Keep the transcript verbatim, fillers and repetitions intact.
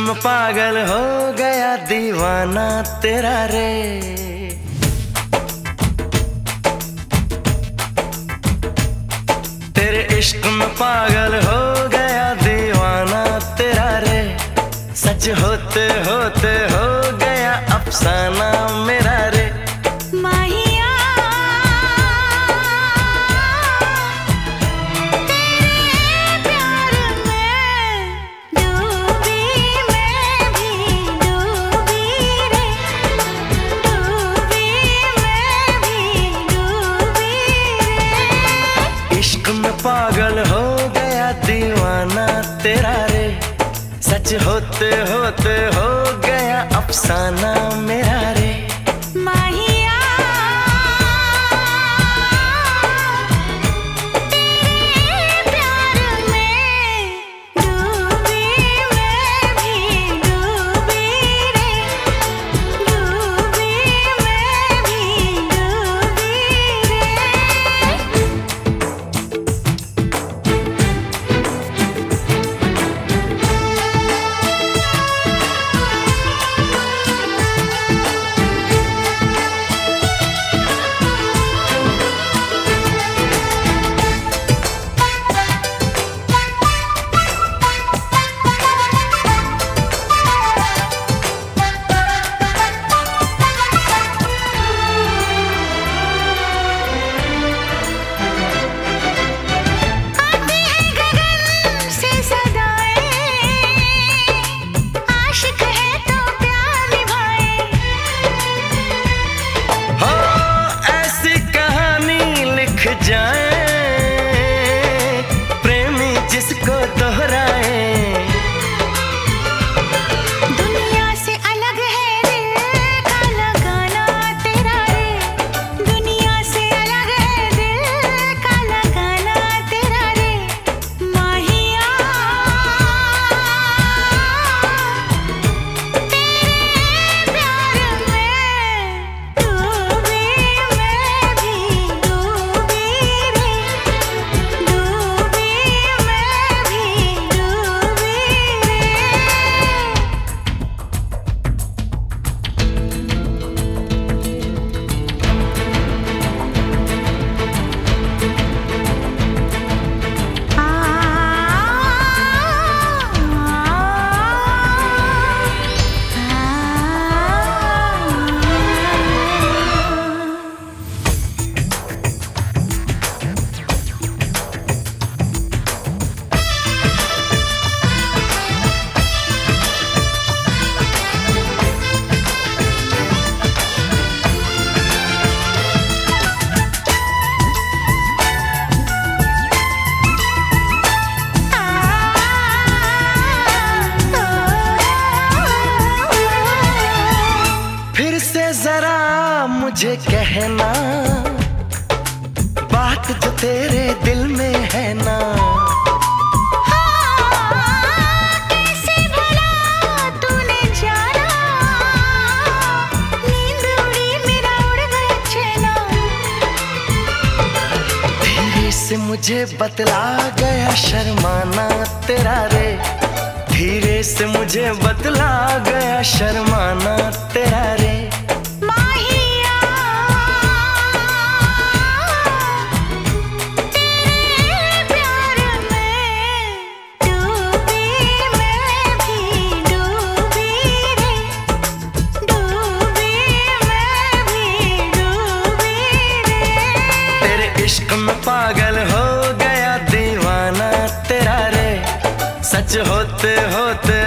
में पागल हो गया दीवाना तेरा रे। तेरे इश्क में पागल हो गया दीवाना तेरा रे। सच होते होते हो गया अफसाना मेरा रे। माहिया तेरे प्यार में डूबी मैं भी डूबी रे। डूबी मैं भी डूबी रे। इश्क में पागल हो गया दीवाना तेरा रे। सच होते होते हो गया अफसाना मेरा रे। माहिया तेरे प्यार में डूबी मैं भी डूबी रे। डूबी मैं भी डूबी प्रेमी जिसको दोहराए। दुनिया से अलग है दिल का लगाना तेरा रे। दुनिया से अलग है दिल का लगाना तेरा रे। माहिया तेरे प्यार में डूबी मैं भी डूबी रे। डूबी मैं भी डूबी रे। फिर से जरा मुझे कहना बात जो तेरे दिल में है ना। कैसे भला तूने जाना। नींद उड़ी मेरा उड़ गया चैना। धीरे से मुझे बतला गया शर्माना तेरा रे। धीरे से मुझे बतला गया शर्माना तेरा रे। माहिया तेरे प्यार में डूबी मैं भी डूबी रे। डूबी मैं भी डूबी रे। तेरे इश्क में पागल हो गया दीवाना तेरा रे। सच होते होते